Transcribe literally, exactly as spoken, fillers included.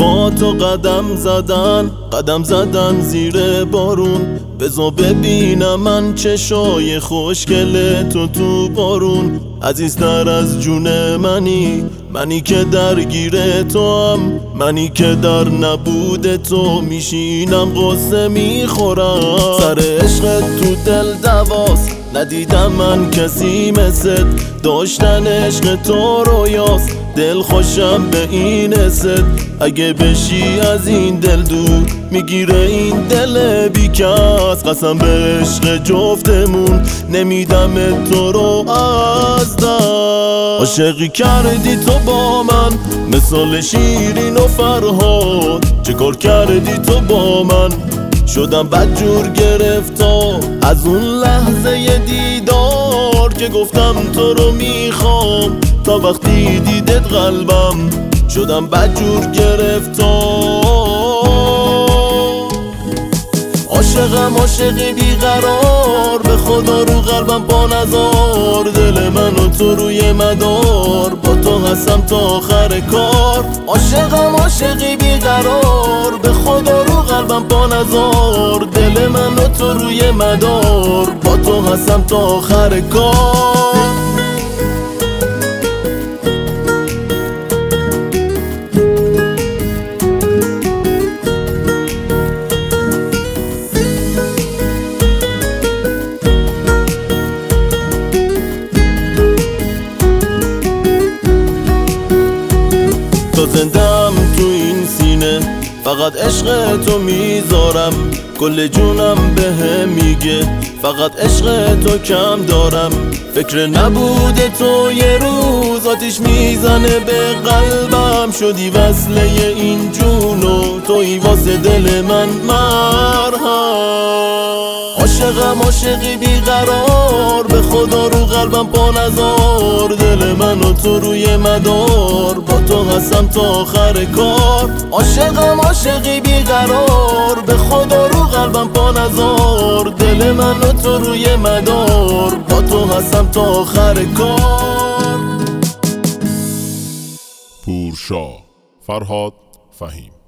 با تو قدم زدن قدم زدن زیر بارون، بذار ببینم من چشای خوشگل تو تو بارون. عزیزتر از جون منی، منی که درگیر تو هم، منی که در نبود تو میشینم قصه میخورم. سر عشقت تو دل دواست، ندیدم من کسی مثل داشتن عشق تو رویاست. دل خوشم به این حست، اگه بشی از این دل دور میگیره این دل بیکس. قسم به عشق جفتمون نمیدم تو رو از دست. عاشقی کردی تو با من مثال شیرین و فرهاد، چه کار کردی تو با من شدم بدجور گرفتا. از اون لحظه دیدار که گفتم تو رو میخوام، تا وقتی دیدت قلبم شدم بدجور گرفتا. عاشقم عاشقی بیقرار، به خدا رو قلبم پا نذار. دل من و تو روی مدار، با تو هستم تا آخر کار. عاشقم عاشقی بیقرار، به خدا رو قلبم پا نذار. دل من و تو روی مدار، با تو هستم تا آخر کار. زندم تو این سینه، فقط عشق تو میذارم. کل جونم بهم میگه فقط عشق تو کم دارم. فکر نبود تو یه روز آتیش میزنه به قلبم. شدی وصله این جون و توی واسه دل من مرهم. عاشقم عاشقی بیقرار، به خدا رو قلبم پا نذار. دل من و تو روی مدار، با تو هستم تا آخر کار. عاشقم عاشقی بیقرار، به خدا رو قلبم پا نذار. دل من و تو روی مدار، با تو هستم تا آخر کار. پورشا، فرهاد فهیم.